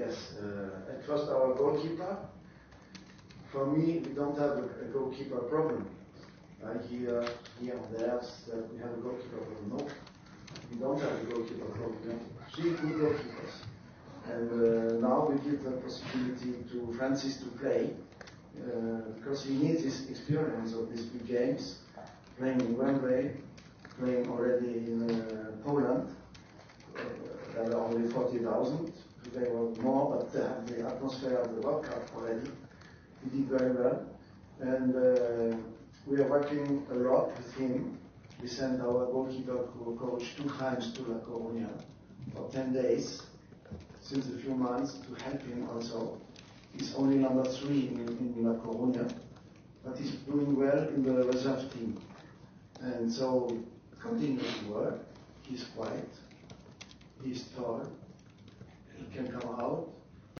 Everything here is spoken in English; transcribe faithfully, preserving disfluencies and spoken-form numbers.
Yes, uh, at first our goalkeeper. For me, we don't have a, a goalkeeper problem. I hear here and there that we have a goalkeeper problem. No, we don't have a goalkeeper problem. We have three good goalkeepers. And uh, now we give the possibility to Francis to play uh, because he needs this experience of these big games, playing in Wembley, playing already in uh, Poland. Uh, there were only forty thousand. Today were more, but they have the atmosphere of the World Cup already. He did very well. And uh, we are working a lot with him. We sent our goalkeeper coach two times to La Coruña for ten days since a few months to help him also. He's only number three in, in La Coruña, but he's doing well in the reserve team. And so continue to work. He's quiet. He's tall. He can come out.